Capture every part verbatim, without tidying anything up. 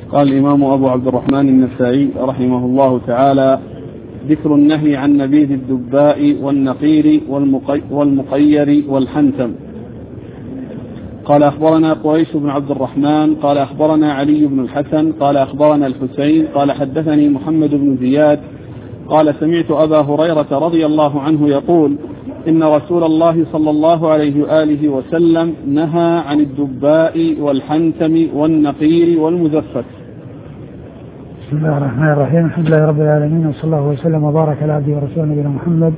قال الإمام أبو عبد الرحمن النسائي رحمه الله تعالى: ذكر النهي عن نبيذ الدباء والنقير والمقير والحنتم. قال أخبرنا قريش بن عبد الرحمن قال أخبرنا علي بن الحسن قال أخبرنا الحسين قال حدثني محمد بن زياد قال سمعت أبا هريرة رضي الله عنه يقول: إن رسول الله صلى الله عليه وآله وسلم نهى عن الدباء والحنتم والنقير والمزفت. بسم الله الرحمن الرحيم. الحمد لله رب العالمين، وصلى الله وسلم وبارك على عبده ورسوله نبينا محمد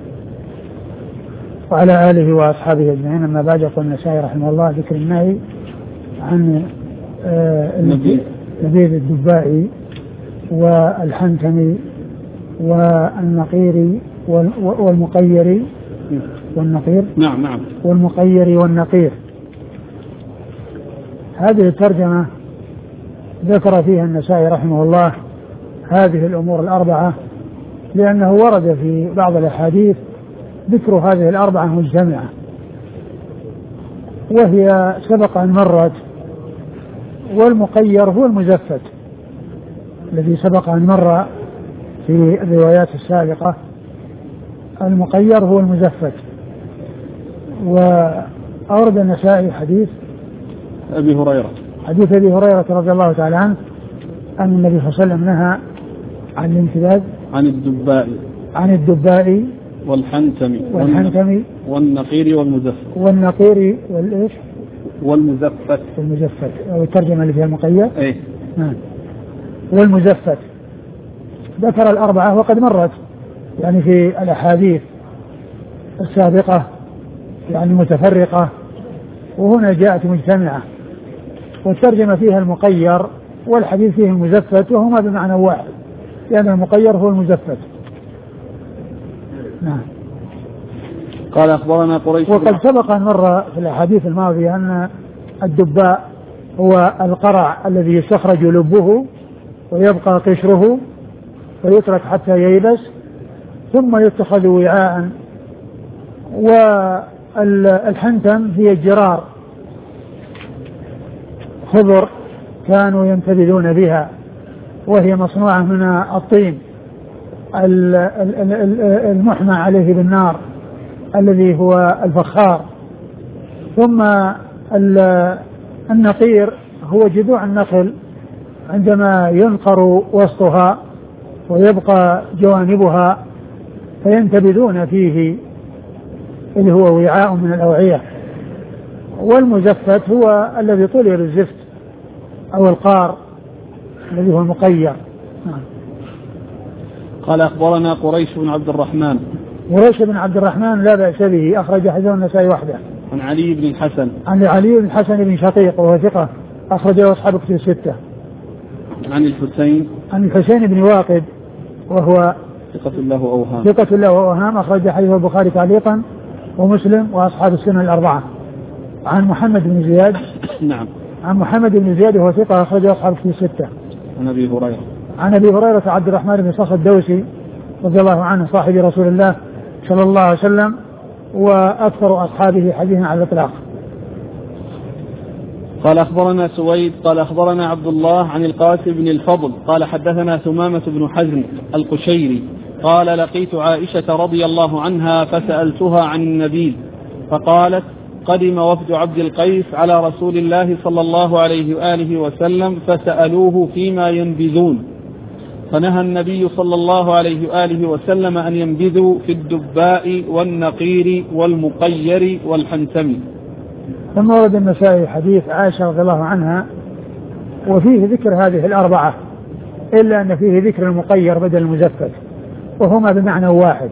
وعلى آله وأصحابه أجمعين. أما بعد، يقول النسائي رحمه الله: ذكر النهي عن نبيذ الدباء والحنتم والنقير والمقير والنقير نعم نعم والمقير والنقير. هذه الترجمة ذكر فيها النسائي رحمه الله هذه الأمور الأربعة، لأنه ورد في بعض الأحاديث ذكر هذه الأربعة مجتمعة، وهي سبق أن مرت. والمقير هو المزفت الذي سبق أن مر في الروايات السابقة. المقير هو المزفت. وأورد النسائي حديث أبي هريرة حديث أبي هريرة رضي الله تعالى عنه أن النبي صلى الله عليه وسلم نهى عن الامتداد عن الدباء عن الدباء والحنتم والحنتم والنقير والمزفت والنقير والإيش والمزفت والمزفت أو الترجمة اللي فيها المقير إيه نعم والمزفت. ذكر الأربعة وقد مرت يعني في الأحاديث السابقة يعني متفرقة، وهنا جاءت مجتمعة، والترجمة فيها المقير والحديث فيه المزفت، وهما بمعنى واحد، لأن المقير هو المزفت. نعم. قال أخبرنا قريش. وقد سبق أن مر في الأحاديث الماضية أن الدباء هو القرع الذي يستخرج لبه ويبقى قشره ويترك حتى ييبس ثم يتخذ وعاء. والحنتم هي الجرار، خضر كانوا ينتبذون بها، وهي مصنوعة من الطين المحمى عليه بالنار الذي هو الفخار. ثم النقير هو جذوع النخل عندما ينقر وسطها ويبقى جوانبها فينتبذون فيه، اللي هو وعاء من الأوعية. والمزفت هو الذي طلي بالزفت أو القار الذي هو المقير. قال أخبرنا قريش بن عبد الرحمن. قريش بن عبد الرحمن لا بأس به، أخرج حديث النسائي وحده. عن علي بن الحسن. عن علي بن الحسن بن شقيق وهو ثقة، أخرجه أصحاب كتب الستة. عن الحسين. عن الحسين بن واقد وهو ثقة له أوهام. ثقة له أوهام، أخرج حديث البخاري تعليقا ومسلم وأصحاب السنن الأربعة. عن محمد بن زياد. نعم. عن محمد بن زياد وهو ثقة، أخرجه أصحاب كتب الستة. عن أبي هريرة. عن أبي هريرة عبد الرحمن بن صخر الدوسي رضي الله عنه صاحب رسول الله صلى الله عليه وسلم، وأكثر أصحابه حديثا على الإطلاق. قال أخبرنا سويد قال أخبرنا عبد الله عن القاسم بن الفضل قال حدثنا ثمامة بن حزم القشيري قال لقيت عائشة رضي الله عنها فسألتها عن النبيذ فقالت: قدم وفد عبد القيس على رسول الله صلى الله عليه وآله وسلم فسألوه فيما ينبذون، فنهى النبي صلى الله عليه وآله وسلم أن ينبذوا في الدباء والنقير والمقير والحنتم. ثم ورد النسائي حديث عائشة رضي الله عنها وفيه ذكر هذه الأربعة، إلا أن فيه ذكر المقير بدل المزفت، وهما بمعنى واحد.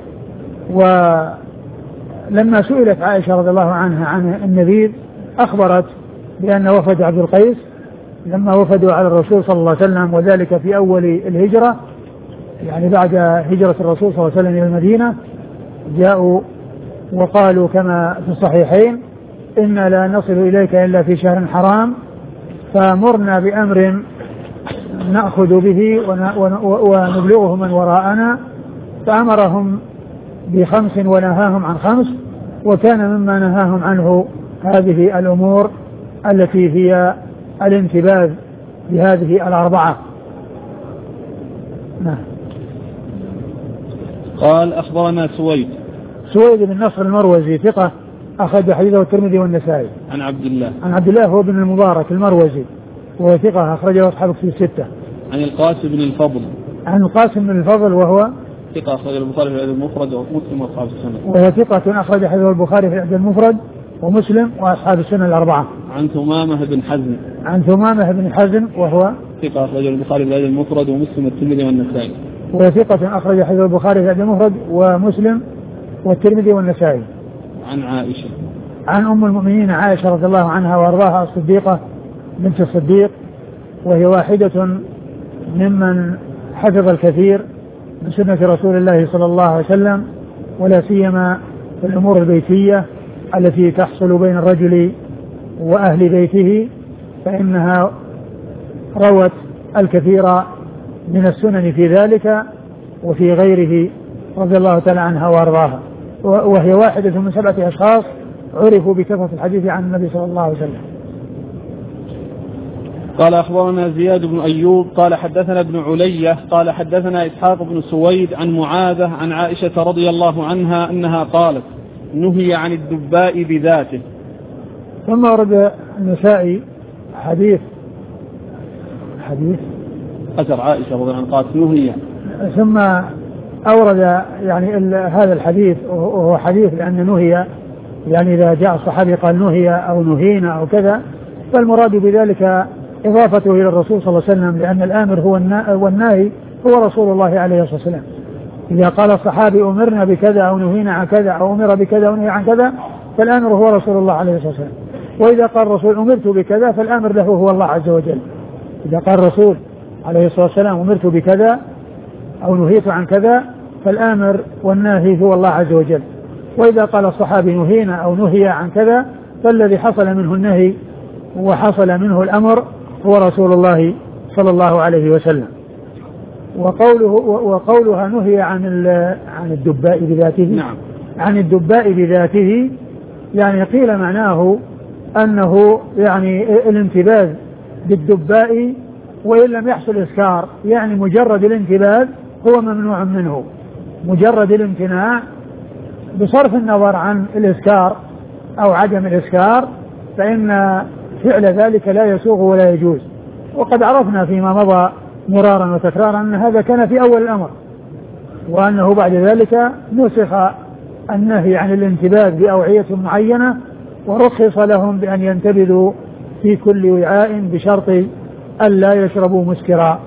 ولما سئلت عائشة رضي الله عنها عن النبيذ أخبرت بأن وفد عبد القيس لما وفدوا على الرسول صلى الله عليه وسلم، وذلك في أول الهجرة، يعني بعد هجرة الرسول صلى الله عليه وسلم إلى المدينة، جاءوا وقالوا كما في الصحيحين: إنا لا نصل إليك إلا في شهر حرام، فمرنا بأمر نأخذ به ونبلغه من وراءنا. فأمرهم بخمس ونهاهم عن خمس، وكان مما نهاهم عنه هذه الأمور التي هي الانتباذ بهذه الأربعة. نعم. قال أخبرنا سويد سويد بن نصر المروزي ثقة أخرج حديثه الترمذي والنسائي. عن عبد الله عن عبد الله هو بن المبارك المروزي وهو ثقة أخرجه أصحاب الكتب الستة. عن القاسم بن الفضل عن القاسم بن الفضل وهو ثقة أخرج البخاري في الأدب المفرد ومسلم وأصحاب السنة. وهو ثقة أخرج حديثه البخاري في الأدب المفرد ومسلم وأصحاب السنة الأربعة. عن ثمامة بن حزم عن ثمامة بن حزم وهو ثقة أخرج البخاري في الأدب المفرد ومسلم والترمذي والنسائي. وهو ثقة أخرج حديث البخاري في الأدب المفرد ومسلم والترمذي والنسائي. عن عائشة عن أم المؤمنين عائشة رضي الله عنها وأرضاها الصديقة بنت الصديق وهي واحدة ممن حفظ الكثير من سنة رسول الله صلى الله عليه وسلم ولا سيما في الأمور البيتية التي تحصل بين الرجل وأهل بيته، فإنها روت الكثير من السنن في ذلك وفي غيره رضي الله تعالى عنها وأرضاها، وهي واحدة من سبعة أشخاص عرفوا بكثرة الحديث عن النبي صلى الله عليه وسلم. قال أخبرنا زياد بن أيوب قال حدثنا ابن علية قال حدثنا إسحاق بن سويد عن معاذة عن عائشة رضي الله عنها أنها قالت نهي عن الدباء بذاته. ثم ورد النسائي حديث حديث أثر عائشة رضي الله عنها قالت نهي، ثم أورد يعني هذا الحديث وهو حديث لأن نهي يعني إذا جاء الصحابي قال نهي أو نهينا أو كذا فالمراد بذلك إضافته إلى الرسول صلى الله عليه وسلم، لأن الآمر هو والناهي هو رسول الله عليه الصلاة والسلام. إذا قال الصحابي أمرنا بكذا أو نهينا عن كذا أو أمر بكذا ونهي عن كذا فالآمر هو رسول الله عليه الصلاة والسلام. وإذا قال الرسول أمرت بكذا فالآمر له هو الله عز وجل. إذا قال الرسول عليه الصلاة والسلام أمرت بكذا أو نهيت عن كذا فالآمر والناهي هو الله عز وجل. وإذا قال الصحابي نهينا أو نهي عن كذا فالذي حصل منه النهي وحصل منه الأمر هو رسول الله صلى الله عليه وسلم. وقوله وقولها نهي عن عن الدباء بذاته، نعم. عن الدباء بذاته يعني قيل معناه أنه يعني الانتباذ بالدباء وإن لم يحصل إسكار، يعني مجرد الانتباذ هو ممنوع منه، مجرد الامتناع بصرف النظر عن الإسكار أو عدم الإسكار فإن فعل ذلك لا يسوغ ولا يجوز. وقد عرفنا فيما مضى مرارا وتكرارا أن هذا كان في أول الأمر، وأنه بعد ذلك نسخ النهي عن الانتباذ بأوعية معينة ورخص لهم بأن ينتبذوا في كل وعاء بشرط ألا يشربوا مسكرا.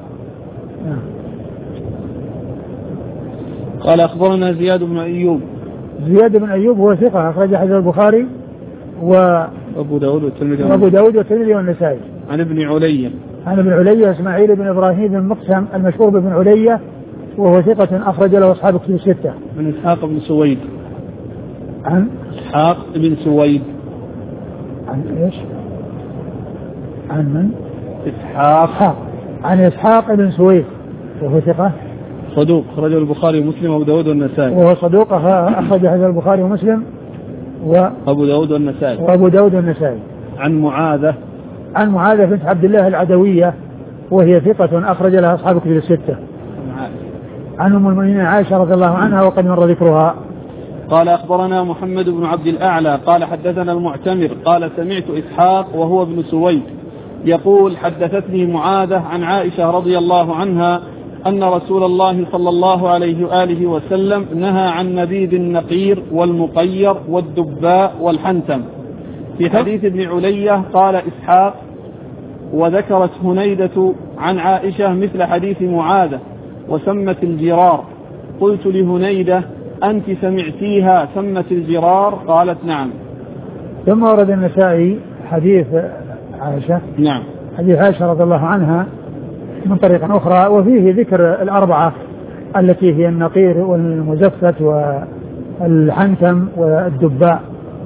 قال أخبرنا زياد بن أيوب زياد بن أيوب هو ثقة أخرج حديث البخاري وأبو داود والترمذي وأبو داود والترمذي والنسائي. عن ابن علية عن ابن علية إسماعيل بن إبراهيم بن مقسم المشهور بابن علية وهو ثقة أخرج له أصحاب الكتب الستة. عن إسحاق بن سويد عن إسحاق بن سويد عن إيش؟ عن من؟ إسحاق عن إسحاق بن سويد وهو ثقة صدوق أخرجه البخاري ومسلم وأبو داود والنسائي. وهو صدوق أخرج حديث البخاري ومسلم وأبو داود والنسائي. وأبو داود والنسائي. عن معاذة عن معاذة بنت عبد الله العدوية وهي ثقة أخرج لها أصحاب الكتب الستة. عن أم المؤمنين عائشة رضي الله عنها وقد مر ذكرها. قال أخبرنا محمد بن عبد الأعلى قال حدثنا المعتمر قال سمعت إسحاق وهو ابن سويد يقول حدثتني معاذة عن عائشة رضي الله عنها أن رسول الله صلى الله عليه وآله وسلم نهى عن نبيذ النقير والمقير والدباء والحنتم. في حديث ابن علية قال إسحاق وذكرت هنيدة عن عائشة مثل حديث معاذة وسمت الجرار. قلت لهنيدة أنت سمعتيها سمت الجرار؟ قالت نعم. ثم ورد النسائي حديث عائشة نعم حديث عائشة رضي الله عنها من طريق أخرى وفيه ذكر الأربعة التي هي النقير والمزفت والحنتم والدباء،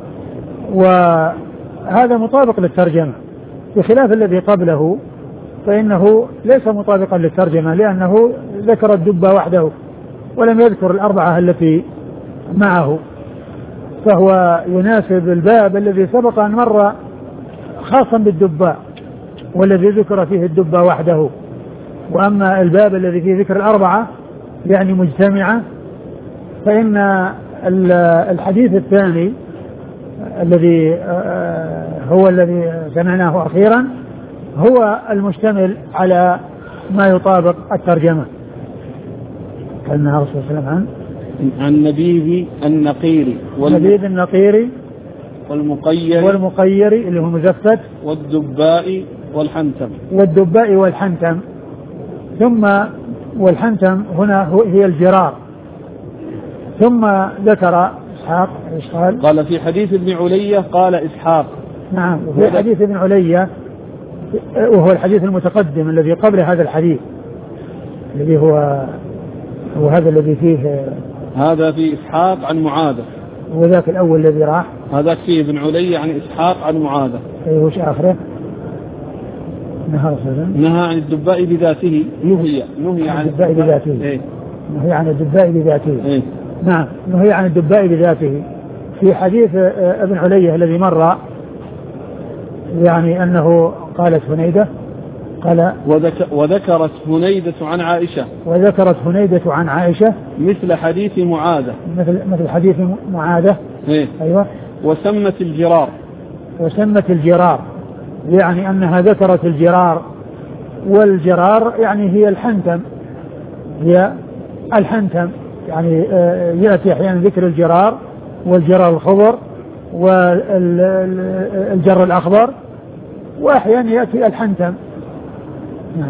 وهذا مطابق للترجمة بخلاف الذي قبله فإنه ليس مطابقا للترجمة لأنه ذكر الدباء وحده ولم يذكر الأربعة التي معه، فهو يناسب الباب الذي سبق أن مر خاصا بالدباء والذي ذكر فيه الدبة وحده. وأما الباب الذي فيه ذكر الأربعة يعني مجتمعة، فإن الحديث الثاني الذي هو الذي سمعناه أخيرا هو المشتمل على ما يطابق الترجمة. كان الرسول صلى الله عليه وسلم عن عن نبيذ النقير نبيذ النقير والمقير والمقير اللي هو مزفت والدباء والحنتم والدباء والحنتم. ثم والحنتم هنا هي الجرار. ثم ذكر إسحاق قال قال في حديث ابن علية قال إسحاق. نعم في حديث ابن علية وهو الحديث المتقدم الذي قبل هذا الحديث الذي هو هو هذا الذي فيه هذا في إسحاق عن معاذة، وذاك الأول الذي راح هذاك فيه ابن علي عن إسحاق عن معاذة. أي وش آخره؟ نهى نهى عن الدباء بذاته نهي نهي عن الدباء بذاته إيه؟ نهي عن الدباء بذاته إيه؟ نعم نهي عن الدباء بذاته. في حديث ابن علي الذي مر يعني أنه قالت هنيدة قال وذك وذكرت هنيدة عن عائشة وذكرت هنيدة عن عائشة مثل حديث معاذة مثل مثل حديث معاذة. إيه؟ أيوة. وسمت الجرار وسمت الجرار يعني أنها ذكرت الجرار، والجرار يعني هي الحنتم هي الحنتم يعني يأتي أحيانا ذكر الجرار والجرار الخضر والجر الأخضر، وأحيانا يأتي الحنتم. نعم.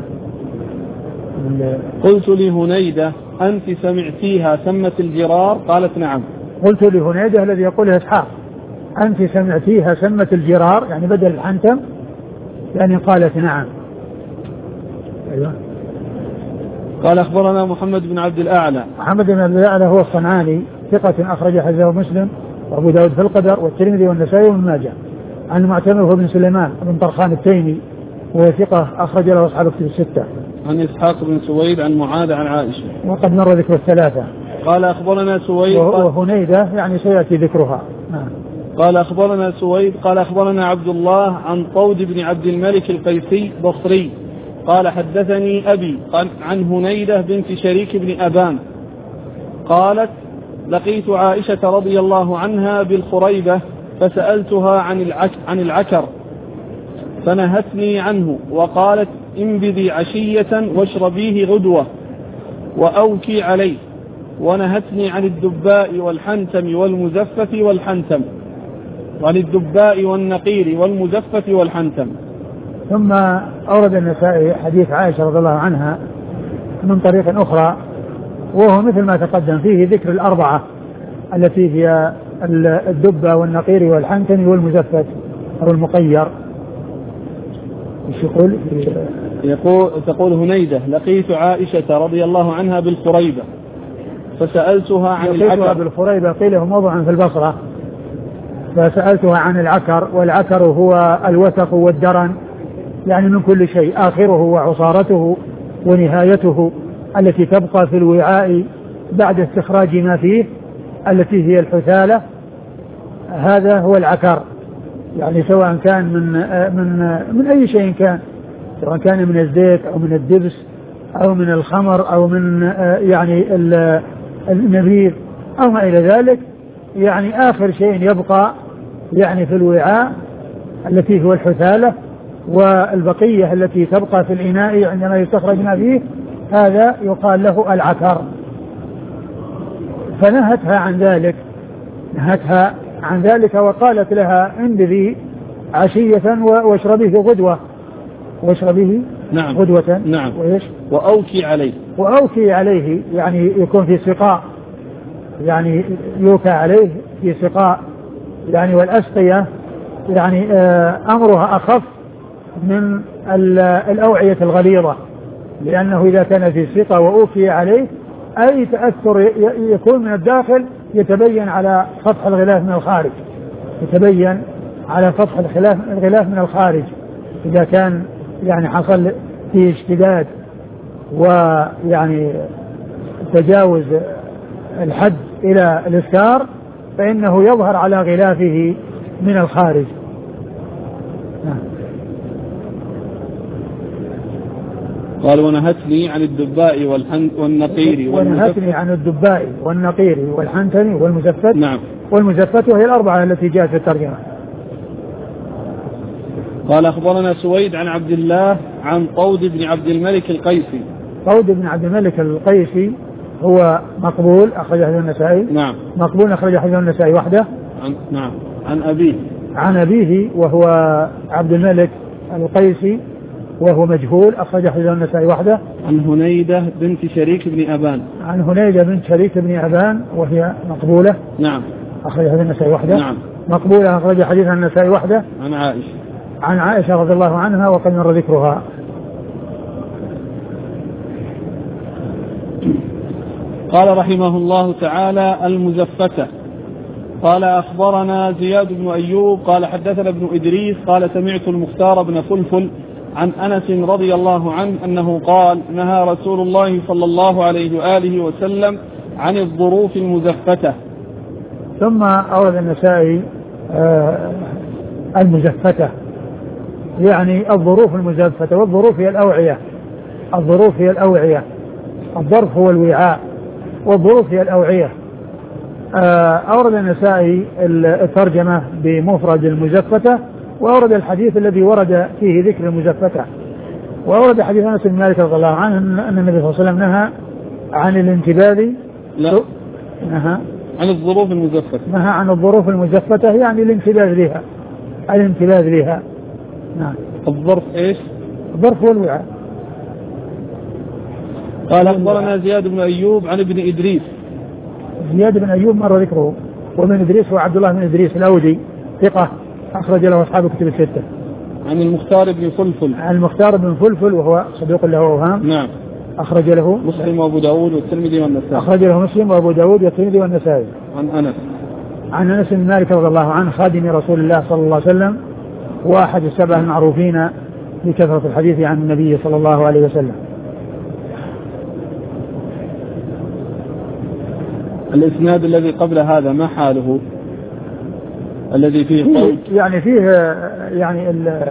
قلت لهنيدة أنت سمعتيها سمت الجرار؟ قالت نعم. قلت لهنيدة الذي يقولها إسحاق أنت سمعتيها سمت الجرار يعني بدل الحنتم يعني قالت نعم. أيوة. قال أخبرنا محمد بن عبد الأعلى. محمد بن عبد الأعلى هو الصنعاني ثقة أخرج حديثه مسلم وأبو داود في القدر والترمذي والنسائي وابن ماجه. عن المعتمر بن سليمان بن طرخان التيمي وهو ثقة أخرج له أصحاب الكتب الستة. عن إسحاق بن سويد عن معاذ عن عائشة وقد مر ذكر الثلاثة. قال أخبرنا سويد وهنيدة يعني سيأتي ذكرها. نعم. قال أخبرنا سويد قال أخبرنا عبد الله عن طود بن عبد الملك القيسي بصري قال حدثني أبي عن هنيدة بنت شريك بن أبان قالت لقيت عائشة رضي الله عنها بالخريبة فسألتها عن العك عن العكر فنهتني عنه وقالت انبذي عشية واشربيه غدوة وأوكي عليه، ونهتني عن الدباء والحنتم والمزفة والحنتم وعن الدباء والنقير والمزفة والحنتم. ثم أورد النسائي حديث عائشة رضي الله عنها من طريق أخرى وهو مثل ما تقدم فيه ذكر الأربعة التي هي الدبة والنقير والحنتم والمزفة أو المقير. يقول يقول تقول هنيدة لقيت عائشة رضي الله عنها بالخريبة فسألتها عن العكر. بالخريبة قيل هو موضع في البصرة، فسألتها عن العكر، والعكر هو الوثق والدرن يعني من كل شيء آخره وعصارته ونهايته التي تبقى في الوعاء بعد استخراج ما فيه التي هي الحثالة. هذا هو العكر يعني سواء كان من من من أي شيء كان، سواء كان من الزيت أو من الدبس أو من الخمر أو من يعني النبيذ أو ما إلى ذلك، يعني آخر شيء يبقى يعني في الوعاء التي هو الحثالة، والبقية التي تبقى في الإناء عندما يستخرج ما فيه هذا يقال له العكر. فنهتها عن ذلك نهتها عن ذلك وقالت لها انبذي عشية واشربيه غدوة واشربيه نعم. غدوة نعم. وإيش وأوكي عليه وأوكي عليه يعني يكون في سقاء، يعني يوكى عليه في سقاء يعني، والأسقية يعني أمرها أخف من الأوعية الغليظة، لأنه إذا كان في سقاء وأوكي عليه أي تأثر يكون من الداخل يتبين على سطح الغلاف من الخارج، يتبين على سطح الغلاف من الخارج إذا كان يعني حصل فيه اشتداد ويعني تجاوز الحد إلى الإسكار فإنه يظهر على غلافه من الخارج. قال ونهتني عن الدباء والنقير ونهتني عن الدباء والنقير والحنتم والمزفت. نعم. والمزفت وهي الأربعة التي جاءت في الترجمة. قال أخبرنا سويد عن عبد الله عن طود بن عبد الملك القيسي. طود بن عبد الملك القيسي هو مقبول أخرج حديث النسائي. نعم. مقبول أخرج حديث النسائي وحده. عن نعم عن أبيه. عن أبيه وهو عبد الملك القيسي وهو مجهول أخرج حديث النسائي وحده. عن هنيدة بنت شريك بن أبان. عن هنيدة بنت شريك بن أبان وهي مقبولة. نعم. أخرج حديث النسائي وحده. نعم. مقبولة أخرج حديث النسائي وحده. عن عائشة. عن عائشة رضي الله عنها وقد مر ذكرها. قال رحمه الله تعالى المزفتة. قال أخبرنا زياد بن أيوب قال حدثنا ابن إدريس قال سمعت المختار بن فلفل عن أنس رضي الله عنه أنه قال نهى رسول الله صلى الله عليه وآله وسلم عن الظروف المزفتة. ثم أورد النسائي آه المزفتة يعني الظروف المزفتة. والظروف هي الأوعية. الظروف هي الأوعية. الظرف هو الوعاء والظروف هي الأوعية. أورد النسائي الترجمة بمفرد المزفتة وأورد الحديث الذي ورد فيه ذكر المزفتة. وأورد حديث أنس بن مالك رضي الله عنه أن النبي صلى الله عليه وسلم نهى عن الانتباذ. لا نهى عن الظروف المزفتة. نهى عن الظروف المزفتة يعني الانتباذ لها. الانتباذ لها. نعم. الظرف إيش؟ الظرف هو الوعاء. قال أخبرنا زياد بن أيوب عن ابن إدريس. زياد بن أيوب مر ذكره. ومن إدريس هو عبد الله بن إدريس الأودي ثقة أخرج له أصحاب كتب الستة. عن المختار بن فلفل. عن المختار بن فلفل وهو صدوق له أوهام. نعم. أخرج له مسلم وأبو داود والترمذي والنسائي. أخرج له مسلم وأبو داود والترمذي والنسائي. عن أنس. عن أنس بن مالك رضي الله عنه خادم رسول الله صلى الله عليه وسلم وأحد السبع المعروفين بكثرة الحديث عن النبي صلى الله عليه وسلم. الإسناد الذي قبل هذا ما حاله الذي فيه طود؟ يعني فيه يعني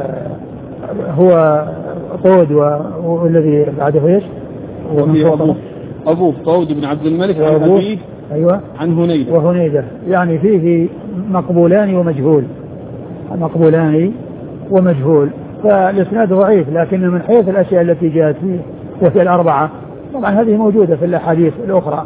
هو طود والذي بعده ايش؟ وفيه أبوه أبوه طود بن عبد الملك عن أبيه. أيوة. عن هنيدة. وهنيدة يعني فيه مقبولان ومجهول. مقبولان ومجهول. فالإسناد ضعيف لكن من حيث الأشياء التي جاءت فيه وهي الأربعة طبعا هذه موجودة في الأحاديث الأخرى.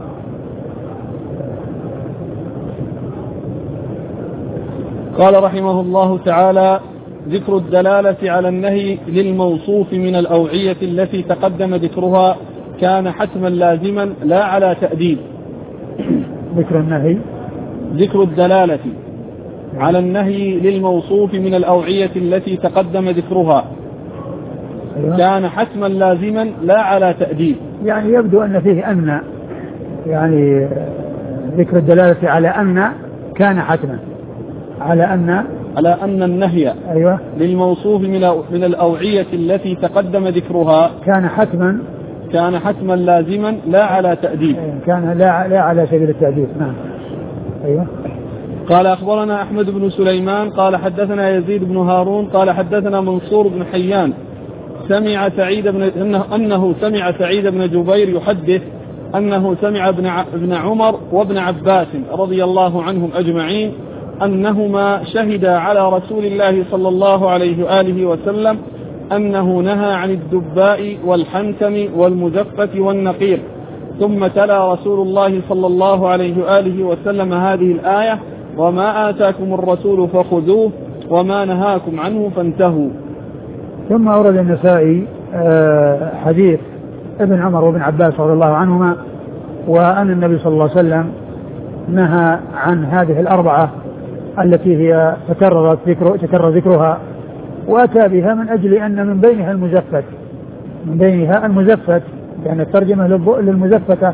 قال رحمه الله تعالى ذكر الدلالة على النهي للموصوف من الأوعية التي تقدم ذكرها كان حتما لازما لا على تأديب. ذكر النهي ذكر الدلالة على النهي للموصوف من الأوعية التي تقدم ذكرها كان حتما لازما لا على تأديب. يعني يبدو أن فيه أن يعني ذكر الدلالة على أن كان حتما على أن على أن النهي أيوة للموصوف من من الأوعية التي تقدم ذكرها كان حتما كان حتما لازما لا على تأديب. كان لا لا على سبيل التأديب. نعم. أيوة. قال أخبرنا أحمد بن سليمان قال حدثنا يزيد بن هارون قال حدثنا منصور بن حيان سمع سعيد بن إنه, أنه سمع سعيد بن جبير يحدث أنه سمع ابن ابن عمر وابن عباس رضي الله عنهم أجمعين أنهما شهدا على رسول الله صلى الله عليه وآله وسلم أنه نهى عن الدباء والحنتم والمزفة والنقير. ثم تلا رسول الله صلى الله عليه وآله وسلم هذه الآية وما آتاكم الرسول فخذوه وما نهاكم عنه فانتهوا. ثم أورد النسائي حديث ابن عمر وابن عباس رضي الله عنهما وأن النبي صلى الله عليه وسلم نهى عن هذه الأربعة التي هي تكررت ذكر تكرر ذكرها وأتى بها من أجل أن من بينها المزفت من بينها المزفت يعني الترجمة للمزفتة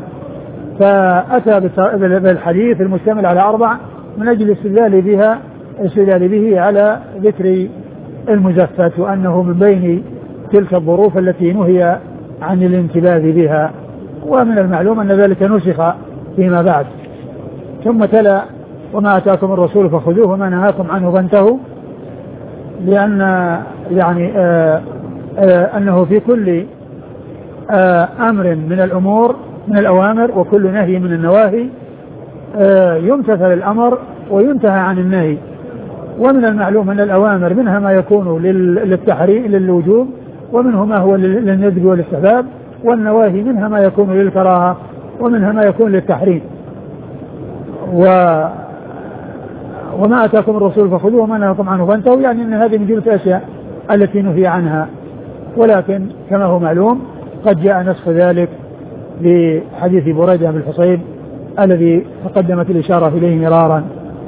فأتى بالحديث المشتمل على أربع من أجل الاستدلال بها الاستدلال به على ذكر المزفت وأنه من بين تلك الظروف التي نهي عن الانتباه بها. ومن المعلوم أن ذلك نسخ فيما بعد. ثم تلا وما أتاكم الرسول فخذوه وما نهاكم عنه فانتهوا لأن يعني آآ آآ أنه في كل أمر من الأمور من الأوامر وكل نهي من النواهي يمتثل الأمر وينتهى عن النهي. ومن المعلوم أن الأوامر منها ما يكون للتحريم للوجوب ومنه ما هو للندب والاستحباب، والنواهي منها ما يكون للكراهة ومنها ما يكون للتحريم. و وما أتاكم الرسول فخذوه وما نهاكم عنه فانتهوا، يعني أن هذه من جملة الأشياء التي نهي عنها. ولكن كما هو معلوم قد جاء نسخ ذلك بحديث بريدة بن الحصيب الذي تقدمت الإشارة إليه مرارا.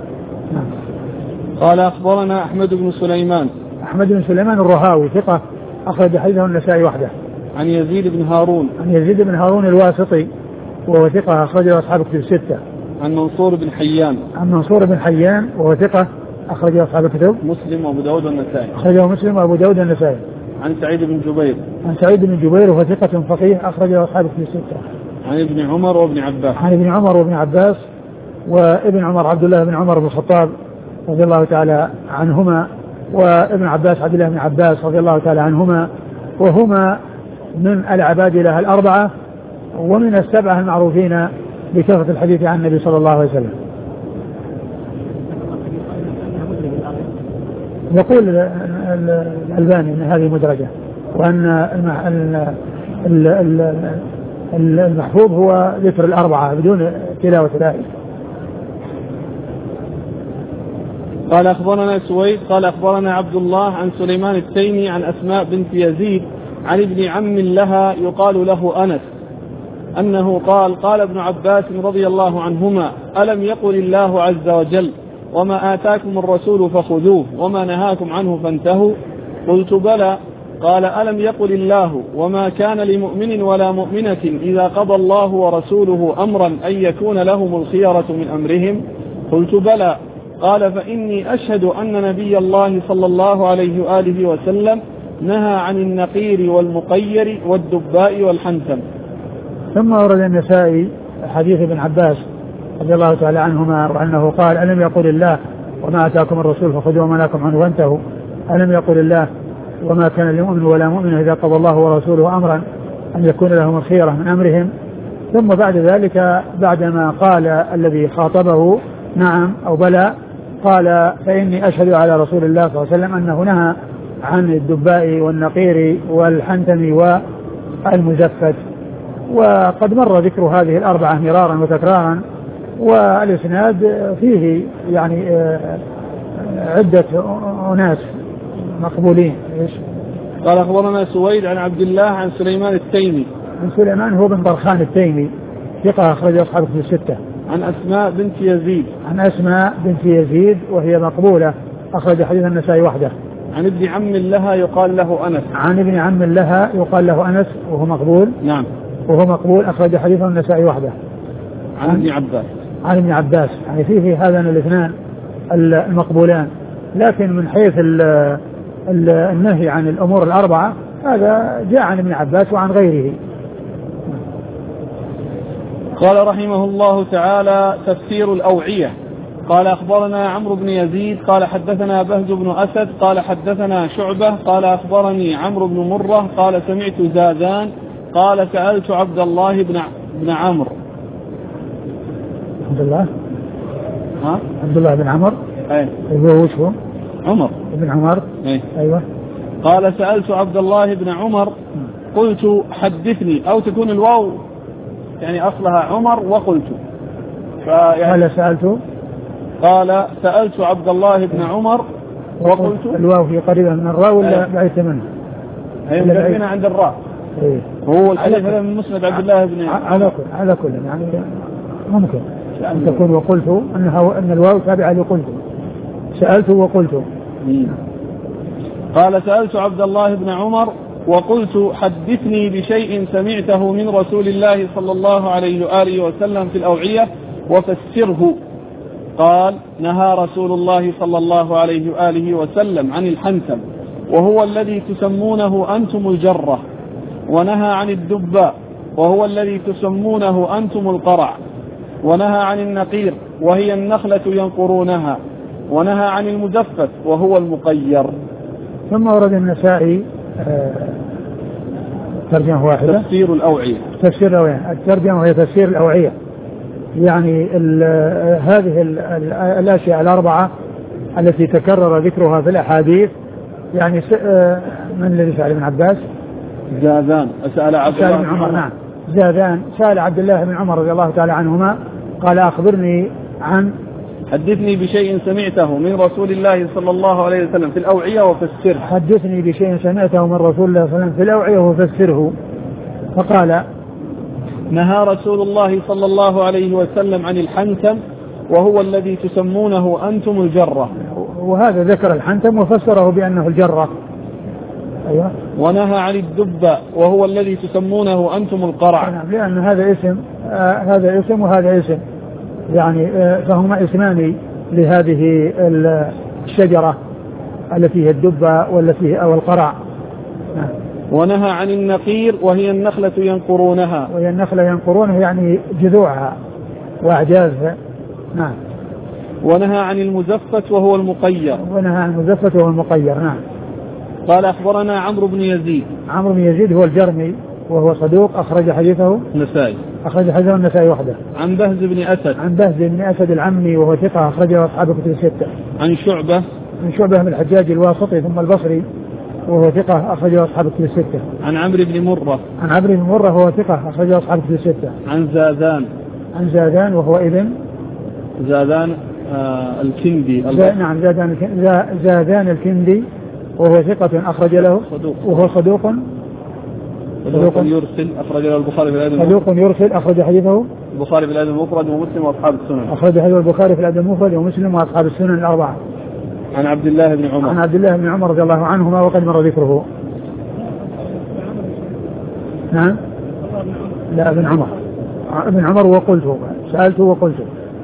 قال أخبرنا أحمد بن سليمان أحمد بن سليمان الرهاوي ثقة أخرج حديثه النسائي وحده. عن يزيد بن هارون عن يزيد بن هارون الواسطي وهو ثقة أخرجه أصحاب الكتب الستة. عن منصور بن حيان عن منصور بن حيان وهو ثقة أخرجه أصحاب الكتب مسلم وأبو داود والنسائي. أخرجه مسلم وأبو داود والنسائي. عن سعيد بن جبير عن سعيد بن جبير وهو ثقة فقيه أخرجه أصحاب الكتب الستة. عن ابن عمر وابن عباس عن ابن عمر وابن عباس وابن عمر عبد الله بن عمر بن الخطاب رضي الله تعالى عنهما، وابن عباس عبد الله بن عباس رضي الله تعالى عنهما، وهما من العبادلة الأربعة ومن السبعة المعروفين بكثرة الحديث عن النبي صلى الله عليه وسلم. يقول الألباني أن هذه مدرجة، وأن المحفوظ هو ذكر الأربعة بدون تلاوة الآية. قال أخبرنا سويد قال أخبرنا عبد الله عن سليمان التيمي عن أسماء بنت يزيد عن ابن عم لها يقال له أنس أنه قال قال ابن عباس رضي الله عنهما ألم يقل الله عز وجل وما آتاكم الرسول فخذوه وما نهاكم عنه فانتهوا؟ قلت بلى. قال ألم يقل الله وما كان لمؤمن ولا مؤمنة إذا قضى الله ورسوله أمرا أن يكون لهم الخيرة من أمرهم؟ قلت بلى. قال فإني أشهد أن نبي الله صلى الله عليه وآله وسلم نهى عن النقير والمقير والدباء والحنتم. ثم ورد النسائي حديث ابن عباس رضي الله تعالى عنهما وأنه قال ألم يقل الله وما آتاكم الرسول فخذوه وما نهاكم عنه فانتهوا؟ ألم يقل الله وما كان لمؤمن ولا مؤمن إذا قضى الله ورسوله أمرا أن يكون لهم الخيرة من أمرهم. ثم بعد ذلك بعدما قال الذي خاطبه نعم أو بلى قال فإني أشهد على رسول الله صلى الله عليه وسلم أنه نهى عن الدباء والنقير والحنتم والمزفت. وقد مر ذكر هذه الأربعة مرارا وتكرارا، والإسناد فيه يعني عدة أناس مقبولين. قال أخبرنا سويد عن عبد الله عن سليمان التيمي عن سليمان هو بن برخان التيمي ثقة أخرج أصحابه في الستة. عن أسماء بنت يزيد عن أسماء بنت يزيد وهي مقبولة أخرج حديث النسائي وحده. عن ابن عم لها يقال له أنس عن ابن عم لها يقال له أنس وهو مقبول. نعم وهو مقبول أخرج حديث النسائي وحده. عن ابن عباس عن ابن عباس يعني فيه في هذان الاثنان المقبولان، لكن من حيث النهي عن الأمور الأربعة هذا جاء عن ابن عباس وعن غيره. قال رحمه الله تعالى تفسير الأوعية. قال أخبرنا عمرو بن يزيد قال حدثنا بهز بن أسد قال حدثنا شعبة قال أخبرني عمرو بن مرة قال سمعت زادان قال سألت عبد الله بن بن عمرو عبد الله ها عبد الله بن عمرو ايه ايوه وش هو عمر بن عمر ايه ايوه. قال سألت عبد الله بن عمر قلت حدثني أو تكون الواو يعني أصلها عمر وقلت قال سألت قال سألت عبد الله بن عمر وقلت الواو هي قريبة من الراء ولا بعيدة منها؟ هي مقدمة عند الراء. إيه. هو الحديث هذا من مسند عبد الله بن على كل على كل يعني ممكن أن تكون وقلت أنها أن الواو تابعة لقلت سألت وقلت. قال سألت عبد الله بن عمر وقلت حدثني بشيء سمعته من رسول الله صلى الله عليه وآله وسلم في الأوعية وفسره. قال نهى رسول الله صلى الله عليه وآله وسلم عن الحنتم وهو الذي تسمونه أنتم الجرة، ونهى عن الدباء وهو الذي تسمونه أنتم القرع، ونهى عن النقير وهي النخلة ينقرونها، ونهى عن المزفت وهو المقير. ثم ورد النسائي ترجمة واحدة. تفسير الأوعية. تفسير الأوعية. الترجمة وهي تفسير الأوعية. يعني ال هذه ال ال الأشياء الأربعة التي تكرر ذكرها في الأحاديث. يعني من الذي سأل ابن عباس؟ زاذان. سأل عبد الله بن عمر. نعم زاذان سأل عبد الله بن عمر رضي الله تعالى عنهما قال أخبرني عن حدثني بشيء سمعته من رسول الله صلى الله عليه وسلم في الأوعية وفسره. حدثني بشيء سمعته من رسول الله صلى الله عليه وسلم في الأوعية وفسره. فقال نهى رسول الله صلى الله عليه وسلم عن الحنتم وهو الذي تسمونه أنتم الجرة. وهذا ذكر الحنتم وفسره بأنه الجرة. أيوة. ونهى عن الدب وهو الذي تسمونه أنتم القرع. نعم لأن هذا اسم آه هذا اسم وهذا اسم يعني آه فهما اسمان لهذه الشجرة التي هي الدبة والتي أو القرع. نعم. ونهى عن النقير وهي النخلة ينقرونها. وهي النخلة ينقرونها يعني جذوعها وأعجازها. نعم. ونهى عن المزفت وهو المقير. ونهى عن المزفت وهو المقير. نعم. قال أخبرنا عمرو بن يزيد. عمرو بن يزيد هو الجرمي وهو صدوق أخرج حديثه النسائي. أخرج حديثه النسائي وحده. عن بهز بن أسد. عن بهز بن أسد العمي وهو ثقة أخرجه أصحاب الكتب الستة. عن شعبة. عن شعبة بن الحجاج الواسطي ثم البصري وهو ثقة أخرجه أصحاب الكتب الستة. عن عمرو بن مرة. عن عمرو بن مرة وهو ثقة أخرجه أصحاب الكتب الستة. عن زاذان. عن زاذان وهو ابن زاذان آه الكندي. زا نعم زاذان زاذان الكندي وهو ثقة أخرج له. صدوق. وهو صدوق. صدوق يرسل أخرج له البخاري في الأدب المفرد. صدوق يرسل أخرج حديثه البخاري في الأدب المفرد ومسلم وأصحاب السنن. أخرج حديث البخاري في الأدب المفرد ومسلم وأصحاب السنن الأربعة. عن عبد الله بن عمر. عن عبد الله بن عمر رضي الله عنهما وقد مر ذكره. نعم. لا ابن عمر. ابن عمر وقلته سألته وقلته.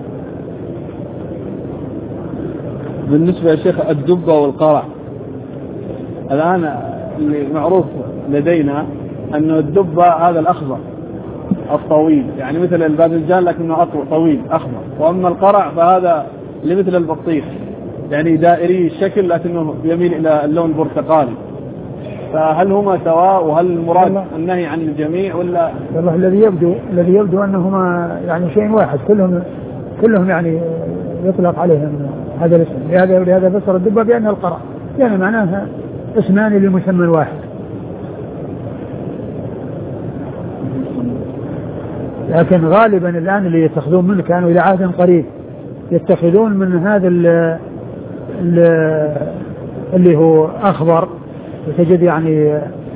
بالنسبة يا شيخ الدبة والقرع الآن اللي معروف لدينا أنه الدبة هذا الأخضر الطويل يعني مثل الباذنجان لكنه أطول طويل أخضر. وأما القرع فهذا اللي مثل البطيخ يعني دائري الشكل لكنه يميل إلى اللون البرتقالي. فهل هما سواء وهل المراد النهي عن الجميع ولا؟ والله الذي يبدو الذي يبدو أنهما يعني شيء واحد كلهم كلهم يعني يطلق عليهم هذا الاسم. لهذا لهذا فسر الدبة بأنها القرع يعني معناها اسمان لمسمى واحد. لكن غالبا الآن اللي يتخذون منه كانوا إلى عهد قريب يتخذون من هذا اللي هو أخضر وتجد يعني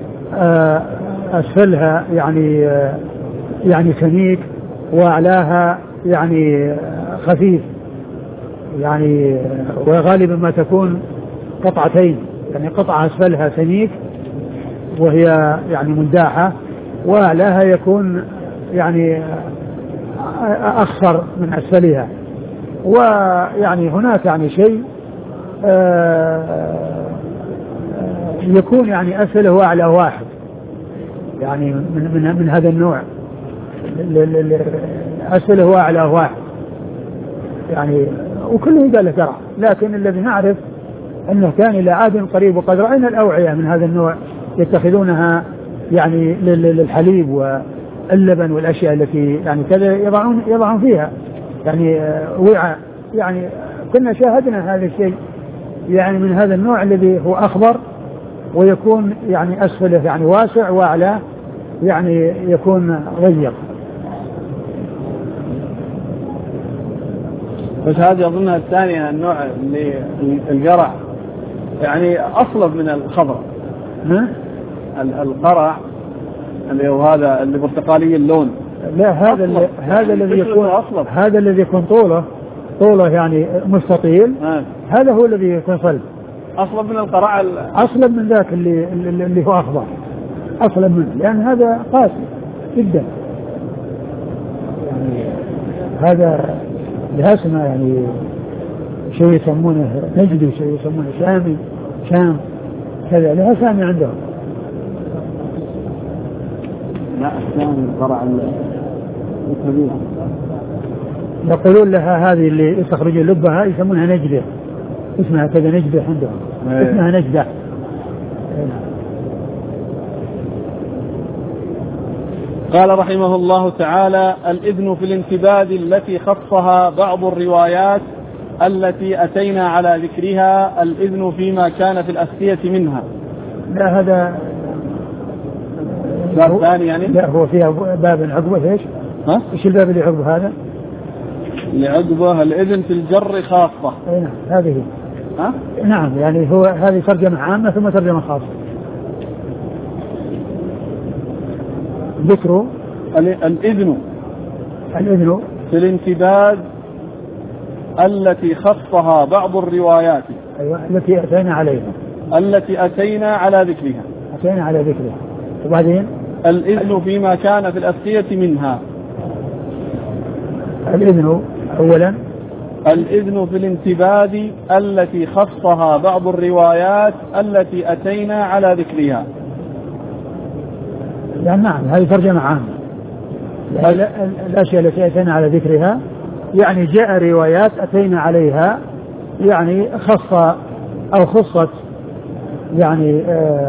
أسفلها يعني يعني سميك وأعلاها يعني خفيف يعني وغالبا ما تكون قطعتين يعني قطعة أسفلها سميك وهي يعني منداحة وأعلاها يكون يعني أخصر من أسفلها. ويعني هناك يعني شيء يكون يعني أسفله وأعلى واحد يعني من, من, من هذا النوع أسفله وأعلى واحد يعني وكله قال له ترى. لكن الذي نعرف أنه كان إلى عهد قريب وقد رأينا الأوعية من هذا النوع يتخذونها يعني للحليب واللبن والأشياء التي يعني كذا يضعون يضعون فيها يعني وعاء يعني كنا شاهدنا هذا الشيء يعني من هذا النوع الذي هو أخضر ويكون يعني أسفله يعني واسع وأعلى يعني يكون ضيق. بس هذه أظنها الثانية النوع اللي القرع يعني أصلب من الخضر. القرع اللي هو هذا اللي برتقالي اللون. لا هذا اللي هذا الذي يكون أصلب. هذا الذي يكون طوله طوله يعني مستطيل. آه. هذا هو الذي يكون صلب. أصلب من القرع. أصلب من ذاك اللي اللي هو أخضر. أصلب منه لأن هذا قاسي جدا. يعني هذا لها اسمه يعني شيء يسمونه نجدي وشيء يسمونه شامي شام كذا لها سامي عندهم. لا الثاني القرع الكبير يقولون لها هذه اللي يستخرجون لبها يسمونها نجدة اسمها كذا نجدة عندهم. اسمها نجدة. قال رحمه الله تعالى: الإذن في الانتباد التي خصها بعض الروايات التي أتينا على ذكرها الإذن فيما كان في الأسقية منها. لا هذا باب ثاني يعني؟ لا هو فيها باب عقبه. ايش؟ ها؟ ايش الباب اللي عقبه هذا؟ اللي عقبه الإذن في الجر خاصة. اي نعم هذه. ها؟ نعم يعني هو هذه ترجمة عامة ثم ترجمة خاصة. ذكر الإذن الإذن في الانتباد التي خصها بعض الروايات. أيوة التي أتينا عليها التي أتينا على ذكرها أتينا على ذكرها. وبعدين الإذن فيما كان في الأسقية منها. الإذن أولا الإذن في الانتباد التي خصها بعض الروايات التي أتينا على ذكرها. يعني نعم هذه ترجمة عامة. الأشياء التي أتينا على ذكرها يعني جاء روايات أتينا عليها يعني خص أو خصت يعني آه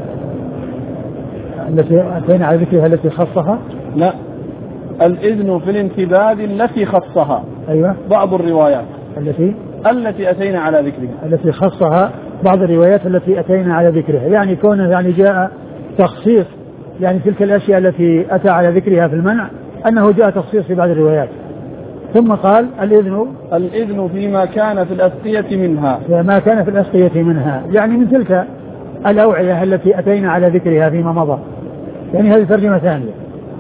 التي أتينا على ذكرها التي خصها. لا الإذن في الانتباد التي خصها أيوة بعض الروايات التي التي أتينا على ذكرها التي خصها بعض الروايات التي أتينا على ذكرها. يعني كونه يعني جاء تخصيص يعني تلك الأشياء التي أتى على ذكرها في المنع أنه جاء تخصيص في بعض الروايات. ثم قال الإذن الإذن فيما كان في الأسقية منها ما كان في الأسقية منها يعني من تلك الأوعية التي أتينا على ذكرها فيما مضى. يعني هذه ترجمة ثانية.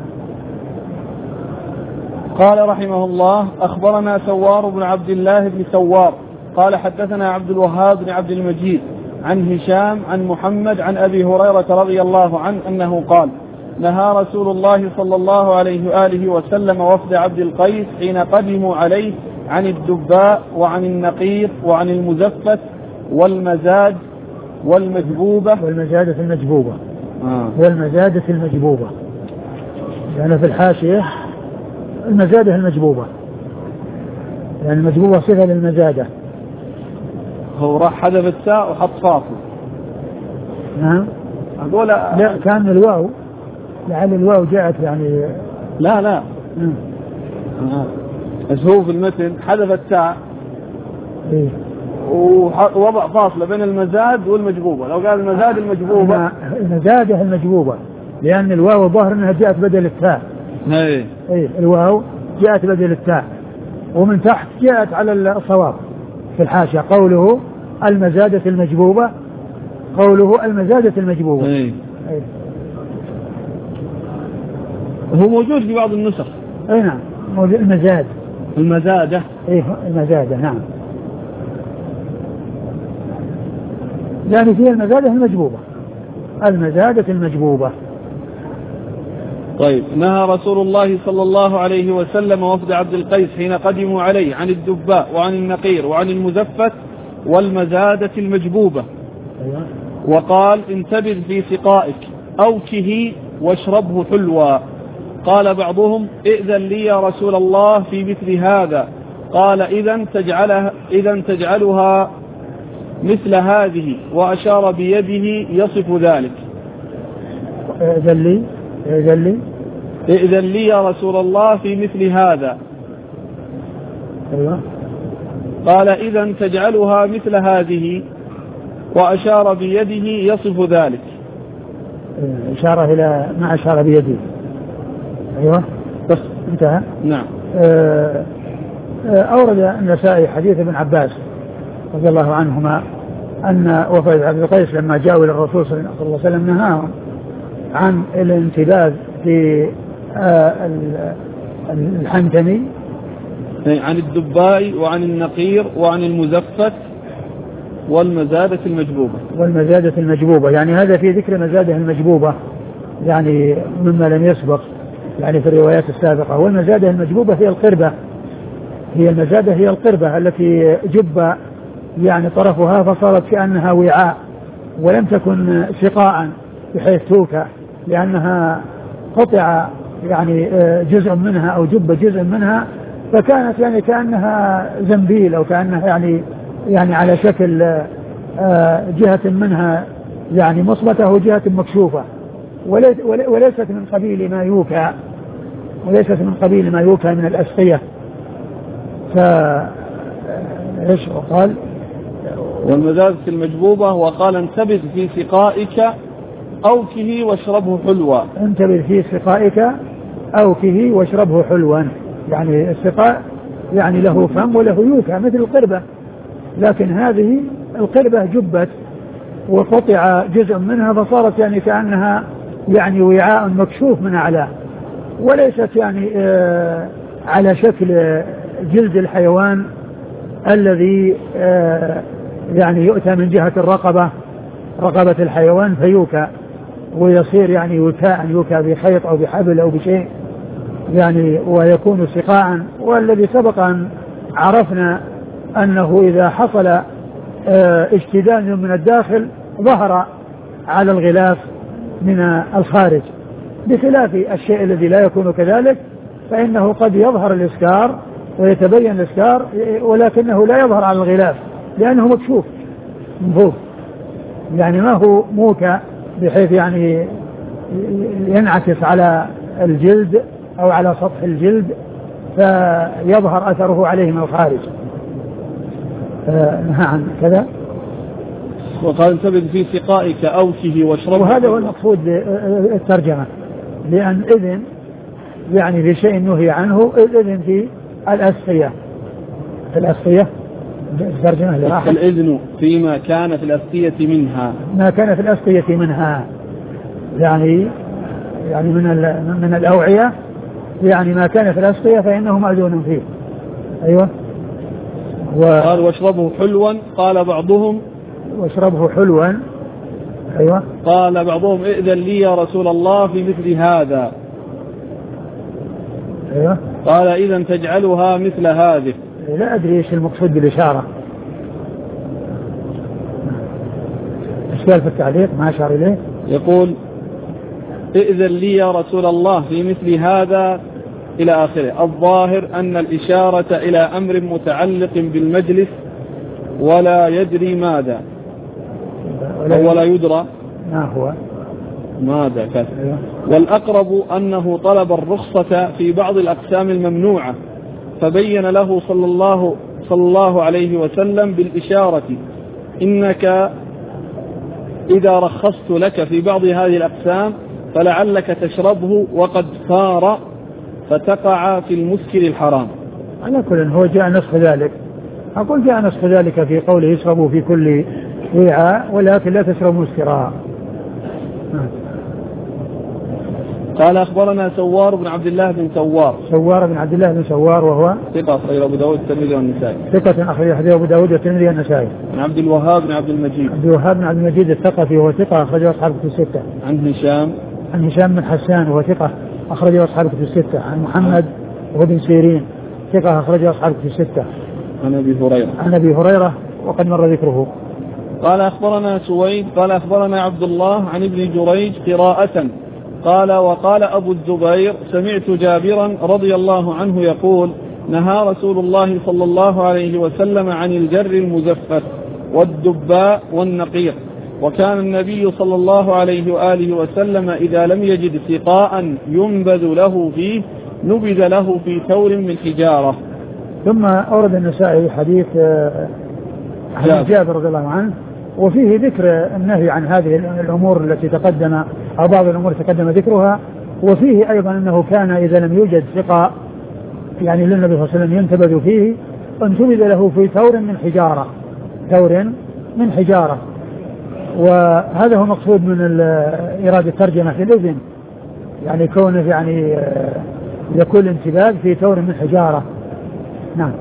قال رحمه الله: أخبرنا سوار بن عبد الله بن سوار قال حدثنا عبد الوهاب بن عبد المجيد عن هشام عن محمد عن أبي هريرة رضي الله عنه أنه قال: نهى رسول الله صلى الله عليه وآله وسلم وفد عبد القيس حين قدموا عليه عن الدباء وعن النقير وعن المزفت والمزاد والمجبوبة والمزادة المجبوبة آه. والمزادة المجبوبة يعني في الحاشية المزادة المجبوبة يعني المجبوبة صفة للمزادة. هو راح حذف التاء وحط فاصل. نعم أقول لا كان الواو لعل الواو جاءت يعني لا لا آه. بس هو في المتن حذف التاء إيه؟ ووضع فاصلة بين المزاد والمجبوبة. لو قال المزاد المجبوبة المزادة المجبوبة لأن الواو ظاهر أنها جاءت بدل التاء. ايه ايه الواو جاءت بدل التاء ومن تحت جاءت على الصواب في الحاشية قوله المزادة المجبوبة قوله المزادة المجبوبة. ايه ايه هو موجود في بعض النسخ. اي نعم موجود المزاد المزادة. ايه المزادة نعم يعني فيها المزادة المجبوبة المزادة المجبوبة. طيب نهى رسول الله صلى الله عليه وسلم وفد عبد القيس حين قدموا عليه عن الدباء وعن النقير وعن المزفت والمزادة المجبوبة. أيوة. وقال: انتبذ في سقائك أوكه واشربه حلوا. قال بعضهم: ائذن لي يا رسول الله في مثل هذا. قال: إذن تجعلها, إذن تجعلها مثل هذه، وأشار بيده يصف ذلك. ائذن لي ائذن لي ائذن لي يا رسول الله في مثل هذا. أيوة. قال: إذن تجعلها مثل هذه، وأشار بيده يصف ذلك. إشارة إلى ما أشار بيده. أيوة بس انتهى. نعم. آه أورد النسائي حديث ابن عباس رضي الله عنهما أن وفد عبد القيس لما جاءوا إلى الرسول صلى الله عليه وسلم نهاهم عن الانتباذ في آه الحنتمي عن الدباء وعن النقير وعن المزفت والمزادة المجبوبة. والمزادة المجبوبة يعني هذا في ذكر مزادة المجبوبة يعني مما لم يسبق يعني في الروايات السابقة. والمزادة المجبوبة هي القربة هي المزادة هي القربة التي جب يعني طرفها فصارت كأنها وعاء ولم تكن سقاء بحيث توكى لأنها قطع يعني جزء منها أو جب جزء منها فكانت يعني كأنها زنبيل أو كأنها يعني يعني على شكل جهة منها يعني مصبتة وجهة مكشوفة وليست من قبيل ما يوكى وليست من قبيل ما يوكى من الأسقية. ف ايش وقال؟ والمزازة المجبوبة وقال انتبذ في سقائك أوكه واشربه حلوا. انتبذ في سقائك أوكه واشربه حلوا، يعني السقاء يعني له فم وله يوكى مثل القربة، لكن هذه القربة جبت وقطع جزء منها فصارت يعني كأنها يعني وعاء مكشوف من أعلاه، وليست يعني آه على شكل جلد الحيوان الذي آه يعني يؤتى من جهة الرقبة، رقبة الحيوان فيوكى ويصير يعني وكاء يوكى بخيط أو بحبل أو بشيء يعني ويكون سقاء. والذي سبق أن عرفنا أنه إذا حصل اه اشتداد من الداخل ظهر على الغلاف من الخارج، بخلاف الشيء الذي لا يكون كذلك فإنه قد يظهر الإسكار ويتبين الإسكار ولكنه لا يظهر على الغلاف لأنه مكشوف من فوق، يعني ما هو موكى بحيث يعني ينعكس على الجلد أو على سطح الجلد فيظهر أثره عليه من الخارج. نهى عن كذا. وقال انتبذ في سقائك أوكه واشربه. وهذا هو المقصود بالترجمة، لأن إذن يعني في شيء نهي عنه إذن في الأسقية. في الأسقية الترجمة الإذن فيما كان في الأسقية منها، ما كان في الأسقية منها يعني يعني من من الأوعية، يعني ما كان في الأسقية فإنه مأذون فيه. أيوة. قال واشربه حلوا، قال بعضهم واشربه حلوا. أيوة. قال بعضهم ائذن لي يا رسول الله في مثل هذا. أيوة. قال إذن تجعلها مثل هذه. لا أدري إيش المقصود بالإشارة، إشكال في التعليق ما أشار إليه. يقول ائذن لي يا رسول الله في مثل هذا إلى آخره. الظاهر أن الإشارة إلى أمر متعلق بالمجلس ولا يدري ماذا ولا يدرى ما هو ماذا كذا. والأقرب أنه طلب الرخصة في بعض الأقسام الممنوعة فبين له صلى الله صلى الله عليه وسلم بالإشارة إنك إذا رخصت لك في بعض هذه الأقسام فلعلك تشربه وقد صار فتقع في المسكر الحرام. على كل هو جاء نسخ ذلك، أقول جاء نسخ ذلك في قوله يشربوا في كل وعاء ولكن لا تشربوا مسكرا. قال أخبرنا سوار بن عبد الله بن سوار. سوار بن عبد الله بن سوار وهو ثقة أخرجه أبو داود الترمذي والنسائي. ثقة أخرجه أبو داود الترمذي والنسائي. عن عبد الوهاب بن عبد المجيد. عبد الوهاب بن عبد المجيد الثقفي وهو ثقة أخرجه أصحاب الكتب الستة. عن هشام. عن هشام بن حسان وهو ثقة أخرجه أصحاب الكتب الستة. عن محمد وابن سيرين ثقة أخرجه أصحاب الكتب الستة. عن أبي هريرة. عن أبي هريرة وقد مر ذكره. قال أخبرنا سويد قال أخبرنا عبد الله عن ابن جريج قراءة قال وقال أبو الزبير سمعت جابرا رضي الله عنه يقول نهى رسول الله صلى الله عليه وسلم عن الجر المزفت والدباء والنقير، وكان النبي صلى الله عليه وآله وسلم إذا لم يجد سقاء ينبذ له فيه نبذ له في ثور من حجارة. ثم أورد النسائي حديث حديث جابر رضي الله عنه وفيه ذكر النهي عن هذه الأمور التي تقدم أو بعض الأمور تقدم ذكرها، وفيه أيضا أنه كان إذا لم يوجد سقاء يعني للنبي صلى الله عليه وسلم ينتبذ فيه انتبذ له في ثور من حجارة ثور من حجارة. وهذا هو مقصود من إرادة الترجمة في الإذن، يعني كونه يعني يكون انتباذ في ثور من حجارة. نعم.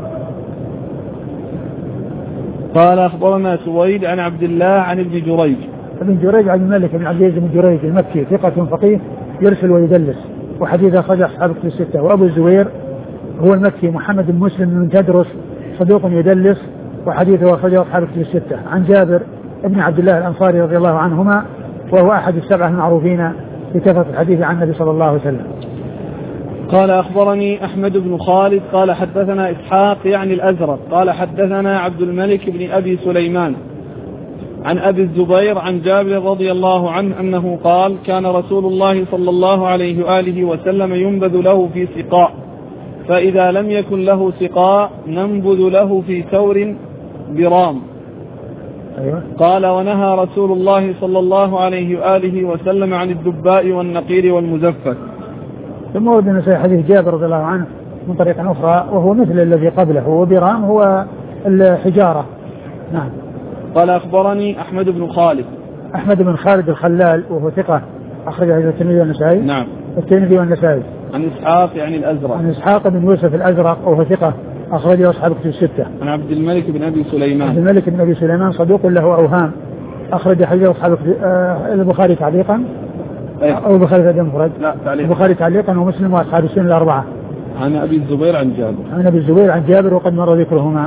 قال أخبرنا سويد عن عبد الله عن ابن جريج. ابن جريج عبد الملك بن عبد العزيز بن جريج المكي ثقة فقيه يرسل ويدلس وحديث أخرجه أصحاب الكتب الستة. وأبو الزبير هو المكي محمد بن مسلم بن تدرس صدوق يدلس وحديثه أخرجه أصحاب الكتب الستة. عن جابر ابن عبد الله الأنصاري رضي الله عنهما وهو أحد السبعة المعروفين بكثرة الحديث عن النبي صلى الله عليه وسلم. قال أخبرني أحمد بن خالد قال حدثنا إسحاق يعني الأزرق قال حدثنا عبد الملك بن أبي سليمان عن أبي الزبير عن جابر رضي الله عنه أنه قال كان رسول الله صلى الله عليه وآله وسلم ينبذ له في سقاء، فإذا لم يكن له سقاء ننبذ له في ثور برام. أيوة. قال ونهى رسول الله صلى الله عليه وآله وسلم عن الدباء والنقير والمزفت. ثم ورد النسائي حديث جابر رضي الله عنه من طريق أخرى وهو مثل الذي قبله، وبرام هو الحجارة. نعم. قال أخبرني أحمد بن خالد أحمد بن خالد الخلال وهو ثقة أخرج حديث الترمذي والنسائي. نعم. الترمذي والنسائي. عن إسحاق يعني الأزرق. عن إسحاق بن يوسف الأزرق وهو ثقة أخرجه أصحاب كتب الستة. عن عبد الملك بن أبي سليمان. عبد الملك بن أبي سليمان صدوق له أوهام، أخرج حديث أصحاب آه البخاري تعليقا. أيه. أو البخاري تعليقا مفرد. لا تعليقا. البخاري تعليقا ومسلم وأصحاب السنة الأربعة. عن أبي الزبير عن جابر. عن أبي الزبير عن جابر وقد مر ذكرهما.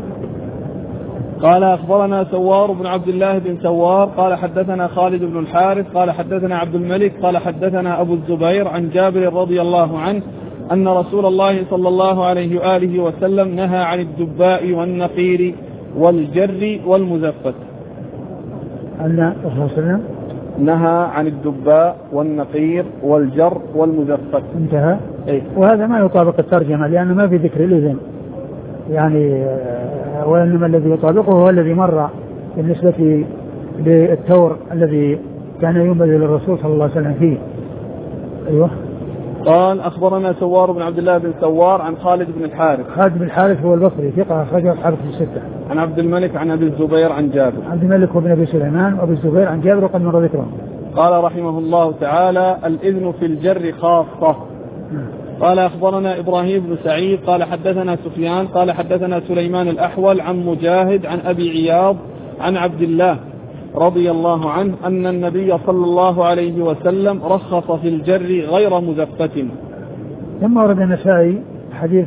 قال أخبرنا سوار بن عبد الله بن سوار قال حدثنا خالد بن الحارث قال حدثنا عبد الملك قال حدثنا أبو الزبير عن جابر رضي الله عنه أن رسول الله صلى الله عليه وآله وسلم نهى عن الدباء والنقير والجر والمزفت. أن الرسول نهى عن الدباء والنقير والجر والمزفت. انتهى. أي. وهذا ما يطابق الترجمة لأنه ما في ذكر الإذن يعني، وإنما الذي يطابقه هو الذي مر بالنسبة للثور الذي كان ينبذ للرسول صلى الله عليه وسلم فيه. أيوه. قال أخبرنا سوار بن عبد الله بن سوار عن خالد بن الحارث. خالد بن الحارث هو البصري ثقة أخرجه أصحاب الكتب الستة. عن عبد الملك عن أبي الزبير عن جابر. عبد الملك وابن أبي سليمان وأبي الزبير عن جابر وقد مر ذكرهم. قال رحمه الله تعالى الإذن في الجر خاصة. قال أخبرنا إبراهيم بن سعيد قال حدثنا سفيان قال حدثنا سليمان الأحول عن مجاهد عن أبي عياض عن عبد الله رضي الله عنه أن النبي صلى الله عليه وسلم رخص في الجر غير مزفت. ثم ورد النسائي حديث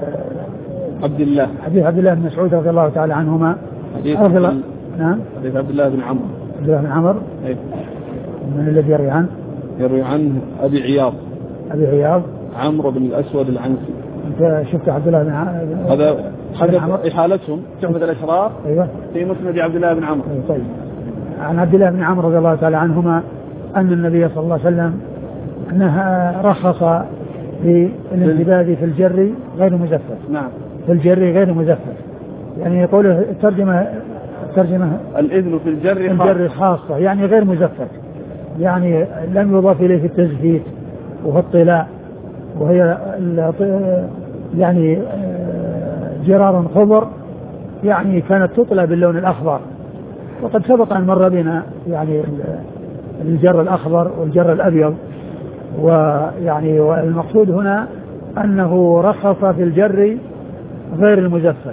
عبد الله حديث عبد الله بن مسعود رضي الله تعالى عنهما. حديث عبد الله نعم حديث عبد الله بن عمرو. عبد الله بن عمرو. أي. من الذي يروي عنه؟ يروي عنه أبي عياض. أبي عياض. عمرو بن الأسود العنسي. أنت شفت عبد الله بن عمرو؟ هذا حدث إحالتهم تحمد الأشرار. أيوة. في مسند عبد الله بن عمرو. أيوة. طيب. عن عبد الله بن عمرو رضي الله تعالى عنهما أن النبي صلى الله عليه وسلم أنها رخص في الانتباه في الجر غير مزفت. نعم. في الجر غير مزفت، يعني يقول الترجمة الترجمة الإذن في الجر الجر خاصة يعني غير مزفت، يعني لم يضاف إليه في التزفيت وفي الطلاء، وهي يعني جرار خضر يعني كانت تطلى باللون الأخضر، وقد سبق أن مر بنا يعني الجر الأخضر والجر الأبيض، ويعني والمقصود هنا أنه رخص في الجر غير المزفت،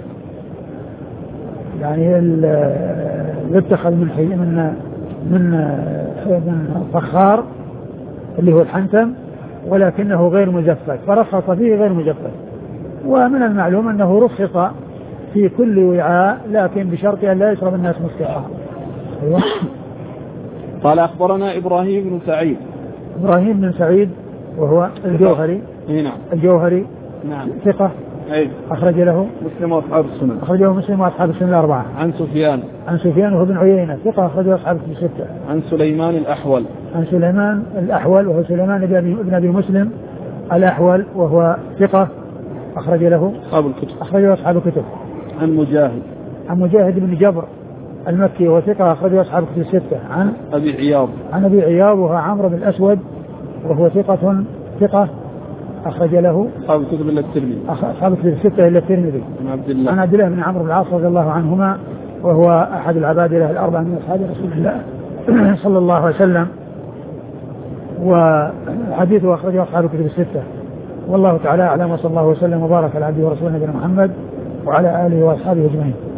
يعني يتخذ من من من من فخار اللي هو الحنتم ولكنه غير مزفت، فرخص فيه غير مزفت. ومن المعلوم أنه رخص في كل وعاء لكن بشرط أن لا يشرب الناس مسكرا. أيوة. قال أخبرنا إبراهيم بن سعيد. إبراهيم بن سعيد وهو الجوهري. نعم. الجوهري. نعم. ثقة. أي. أخرج له مسلم وأصحاب السنن. أخرجه مسلم وأصحاب السنن الأربعة. عن سفيان. عن سفيان وهو بن عيينة ثقة أخرجه أصحاب الستة. عن سليمان الأحول. عن سليمان الأحول وهو سليمان بن أبي مسلم الأحول وهو ثقة أخرج له أصحاب الكتب. أخرجه أصحاب الكتب. عن مجاهد. عن مجاهد بن جبر المكي وهو ثقة أخرجه أصحاب الكتب الستة. عن أبي عياض. عن أبي عياض وهو عمرو بن الأسود وهو ثقة ثقة أخرج له أصحاب الكتب إلا الترمذي. أصحاب الكتب الستة إلا الترمذي. عن عبد الله. عن عبد الله بن عمرو بن العاص رضي الله عنهما وهو أحد العبادلة الأربعة من أصحاب رسول الله صلى الله عليه وسلم، وحديثه أخرجه أصحاب الكتب الستة. والله تعالى أعلم، وصلى الله وسلم وبارك على عبده ورسوله نبينا محمد وعلى آله وأصحابه أجمعين.